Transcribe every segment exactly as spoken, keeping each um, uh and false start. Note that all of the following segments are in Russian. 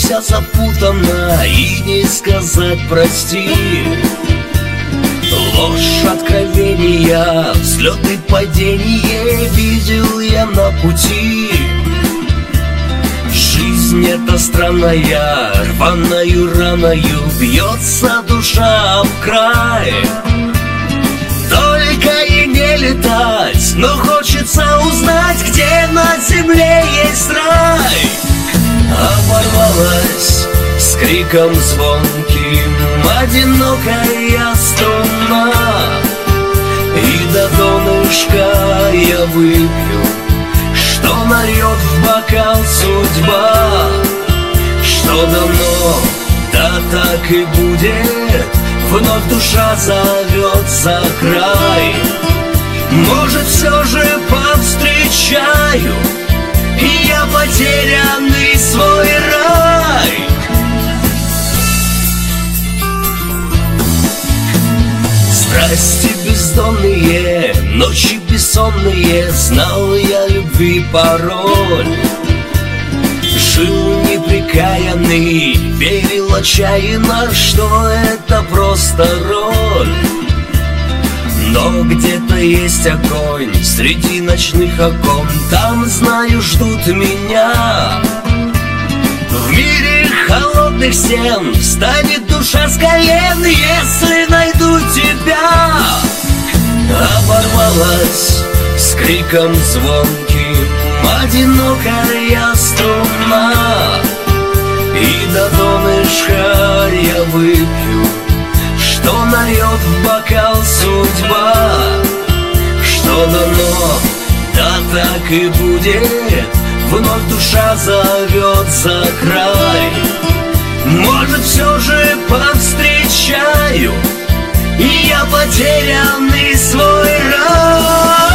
вся запутана, и не сказать прости. Ложь, откровения, взлеты, падения видел я на пути. Жизнь эта странная, рваною раною бьется душа в край. Только и не летать, но хочется узнать, где на земле есть рай. Оборвалась с криком звонким одинокая струна, и до донышка я выпью, что нальет в бокал судьба. Что дано, да так и будет, вновь душа зовет за край. Может, все же повстречаю и я потерянный свой рай. Страсти бездонные, ночи бессонные, знал я любви пароль. Жил непрекаянный, верил отчаянно, что это просто роль. Но где-то есть огонь среди ночных окон, там, знаю, ждут меня. В мире холодных стен встанет душа с колен, если найду тебя. Оборвалась с криком звонким одинокая струна, и до донышка я выпью, что нальет в бокал судьба. Что дано, да так и будет, вновь душа зовет за край. Может, все же повстречаю и я потерянный свой рай.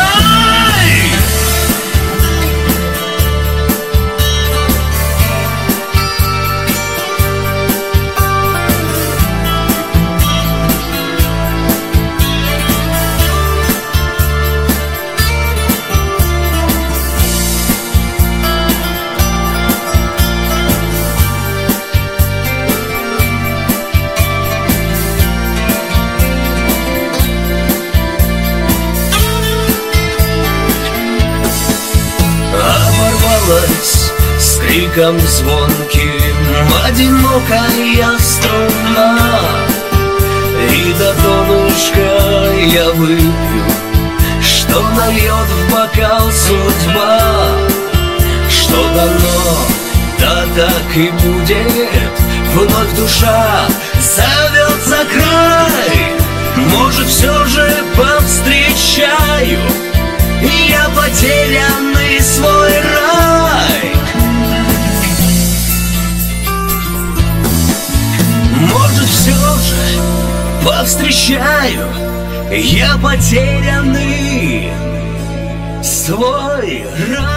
С криком звонким одинокая струна, и до донышка я выпью, что нальет в бокал судьба. Что дано, да так и будет, вновь душа зовет за край. Может, все же повстречаю и я потерянный свой рай. Может, все же повстречаю я потерянный свой рай.